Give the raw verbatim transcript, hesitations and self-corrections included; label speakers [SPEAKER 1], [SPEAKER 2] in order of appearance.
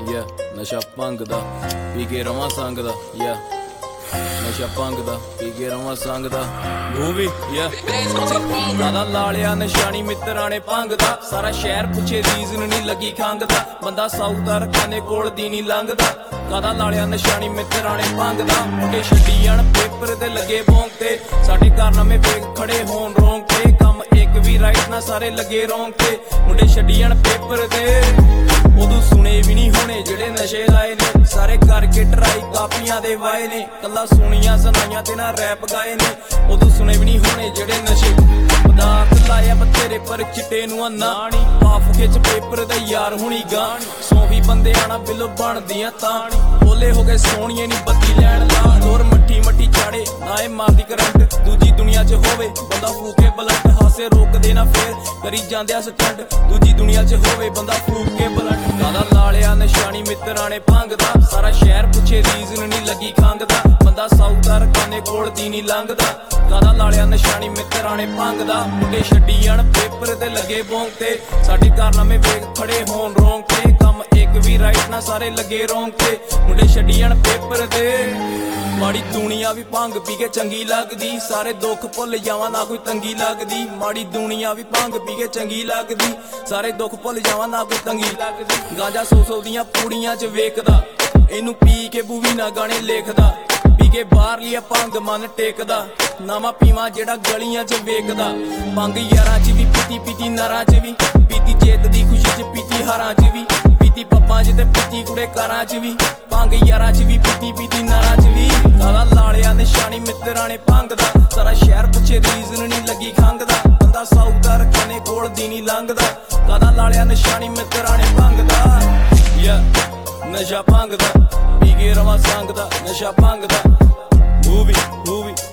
[SPEAKER 1] ਯਾ ਨਸ਼ਾ ਭੰਗ ਦਾ ਪੀ ਕੇ ਰਵਾਂ ਸੰਗ ਦਾ ਯਾ ਨਸ਼ਾ ਭੰਗ ਦਾ ਪੀ ਕੇ ਰਵਾਂ ਸੰਗ ਦਾ ਮੂਵੀ ਯਾ ਦਾਦਾ ਲਾਲਿਆ ਨਿਸ਼ਾਨੀ ਮਿੱਤਰਾਂ ਨੇ ਭੰਗ ਦਾ ਸਾਰਾ ਸ਼ਹਿਰ ਪੁੱਛੇ ਰੀਜ਼ਨ ਨਹੀਂ ਲੱਗੀ ਖੰਗ ਦਾ ਬੰਦਾ ਸਾਊਦਾਰ ਰਖਾਨੇ ਕੋਲ ਦੀ ਨਹੀਂ ਲੰਘਦਾ ਕਾਦਾ ਲਾਲਿਆ ਨਿਸ਼ਾਨੀ ਮਿੱਤਰਾਂ ਨੇ ਭੰਗ ਦਾ ਮੁੰਡੇ ਛੱਡੀ ਜਾਣ ਪੇਪਰ ਤੇ ਲੱਗੇ ਬੋਂਗ ਤੇ ਸਾਡੇ ਕਾਰਨਾਮੇ ਵੇਖ ਖੜੇ ਹੋਣ ਰੋਂਗ ਤੇ ਕੰਮ ਇੱਕ ਵੀ ਰਾਈਟ ਨਾ ਸਾਰੇ ਲੱਗੇ ਰੋਂਗ ਤੇ ਮੁੰਡੇ ਛੱਡੀ ਜਾਣ ਪੇਪਰ ਤੇ ਉਦੋਂ ਸੁਣੇ ਵੀ ਨਹੀਂ ਹੋਣੇ ਜਿਹੜੇ ਨਸ਼ੇ ਲਾਏ ਨੇ ਸਾਰੇ ਕਰਕੇ ਟਰਾਈ ਕਾਪੀਆਂ ਦੇ ਵਾਏ ਨੇ ਕੱਲਾ ਸੁਣੀਆਂ ਸੁਣਾਈਆਂ ਤੇ ਨਾ ਰੈਪ ਗਾਏ ਨੇ ਉਦੋਂ ਸੁਣੇ ਵੀ ਨਹੀਂ ਹੋਣੇ ਜਿਹੜੇ ਨਸ਼ੇ ਪਦਾਰਥ ਲਾਇਆ ਬਥੇਰੇ ਪਰ ਚਿੱਟੇ ਨੂੰ ਨਾਣੀ ਪਾਫ ਖਿੱਚ ਪੇਪਰ ਦਾ ਯਾਰ ਹੁਣੀ ਗਾਣੀ ਸੌਵੀ ਬੰਦੇ ਆਣਾ ਬਿੱਲੋ ਬਣਦੀਆਂ ਤਾਣੀ ਬੋਲੇ ਹੋ ਗਏ ਸੋਹਣੀਏ ਨੀ ਬੱਤੀ ਲੈਣ ਲਾ ਹੋਰ ਮੱਠੀ ਮੱਠੀ ਚਾੜੇ ਨਾ ਇਹ ਮਾਰਦੀ ਕਰੰਟ ਦੂਜੀ ਦੁਨੀਆ 'ਚ ਹੋਵੇ ਬੰਦਾ ਫੂਕੇ ਬਲੱਟ ਹਾਸੇ ਰੋਕਦੇ ਨਾ ਫੇਰ ਕਰੀ ਜਾਂਦੇ ਆ ਸਟੰਟ ਦੂਜੀ ਦੁਨੀਆ 'ਚ ਹੋਵੇ ਬੰਦਾ ਫੂਕ ਕੇ ਬਲੱਟ ਕਾਦਾ ਲਾਲਿਆ ਨਿਸ਼ਾਨੀ ਮਿੱਤਰਾਂ ਨੇ ਭੰਗ ਦਾ ਸਾਰਾ ਸ਼ਹਿਰ ਪੁੱਛੇ ਰੀਜ਼ਨ ਨਹੀਂ ਲੱਗੀ ਖੰਗ ਦਾ ਬੰਦਾ ਸਾਊਦਾਰ ਖਾਨੇ ਕੋਲ ਦੀ ਨਹੀਂ ਲੰਘਦਾ ਕਾਦਾ ਲਾਲਿਆ ਨਿਸ਼ਾਨੀ ਮਿੱਤਰਾਂ ਨੇ ਭੰਗ ਦਾ ਮੁੰਡੇ ਛੱਡੀ ਜਾਣ ਪੇਪਰ ਤੇ ਲੱਗੇ ਬੋਂਗ ਤੇ ਸਾਡੇ ਕਾਰਨਾਮੇ ਵੇਖ ਖੜੇ ਹੋਣ ਰੋਂਗ ਤੇ ਕੰਮ ਇੱਕ ਵੀ ਰਾਈਟ ਨਾ ਸਾਰੇ ਲੱਗੇ ਰੋਂਗ ਤੇ ਮੁੰਡੇ ਛੱਡੀ ਜਾਣ ਪੇਪਰ ਤੇ ਮਾੜੀ ਦੁਨੀਆ ਵੀ ਭੰਗ ਪੀ ਕੇ ਚੰਗੀ ਲੱਗਦੀ ਸਾਰੇ ਦੁੱਖ ਭੁੱਲ ਜਾਵਾਂ ਨਾ ਕੋਈ ਤੰਗੀ ਲੱਗਦੀ ਮਾੜੀ ਦੁਨੀਆ ਵੀ ਭੰਗ ਪੀ ਕੇ ਚੰਗੀ ਲੱਗਦੀ ਸਾਰੇ ਦੁੱਖ ਭੁੱਲ ਜਾਵਾਂ ਨਾ ਕੋਈ ਤੰਗੀ ਲੱਗਦੀ ਗਾਂਜਾ ਸੌ ਸੌ ਦੀਆਂ ਪੂੜੀਆਂ 'ਚ ਵੇਖਦਾ ਇਹਨੂੰ ਪੀ ਕੇ ਬੂਵੀ ਨਾ ਗਾਣੇ ਲਿਖਦਾ ਪੀ ਕੇ ਬਾਹਰਲੀ ਭੰਗ ਮਨ ਟੇਕਦਾ ਨਾਵਾਂ ਪੀਵਾਂ ਜਿਹੜਾ ਗਲੀਆਂ 'ਚ ਵੇਖਦਾ ਭੰਗ ਯਾਰਾਂ 'ਚ ਵੀ ਪੀਤੀ ਪੀਤੀ ਨਾਰਾਂ 'ਚ ਵੀ ਪੀਤੀ ਜੇਤ ਦੀ ਖੁਸ਼ੀ 'ਚ ਪੀਤੀ ਹਾਰਾਂ 'ਚ ਵੀ ਪੀਤੀ ਪੱਪਾਂ 'ਚ ਤੇ ਪੀਤੀ ਕੁੜੇ ਕਾਰਾਂ 'ਚ ਵੀ ਭੰਗ ਯਾਰਾਂ 'ਚ ਵੀ ਪੀਤੀ ਪੀਤੀ ਨਾਰਾਂ 'ਚ ਵੀ ਕਾਲਾ ਲਾਲਿਆ ਨਿਸ਼ਾਨੀ ਮਿੱਤਰਾਂ ਨੇ ਭੰਗ ਦਾ ਸਾਰਾ ਸ਼ਹਿਰ ਪੁੱਛੇ ਰੀਜ਼ਨ ਨਹੀਂ ਲੱਗੀ ਖੰਗ ਦਾ ਬੰਦਾ ਸਾਊਦਾਰ ਖਾਨੇ ਕੋਲ ਦੀ ਨਹੀਂ ਲੰਘਦਾ ਕਾਦਾ ਲਾਲਿਆ ਨਿਸ਼ਾਨੀ ਮਿੱਤਰਾਂ ਨੇ ਭੰਗ ਦਾ ਯਾ ਨਸ਼ਾ ਭੰਗ ਦਾ ਪੀ ਕੇ ਰਵਾਂ ਸੰਗ ਦਾ ਨਸ਼ਾ ਭੰਗ ਦਾ ਮੂਵੀ ਮੂਵੀ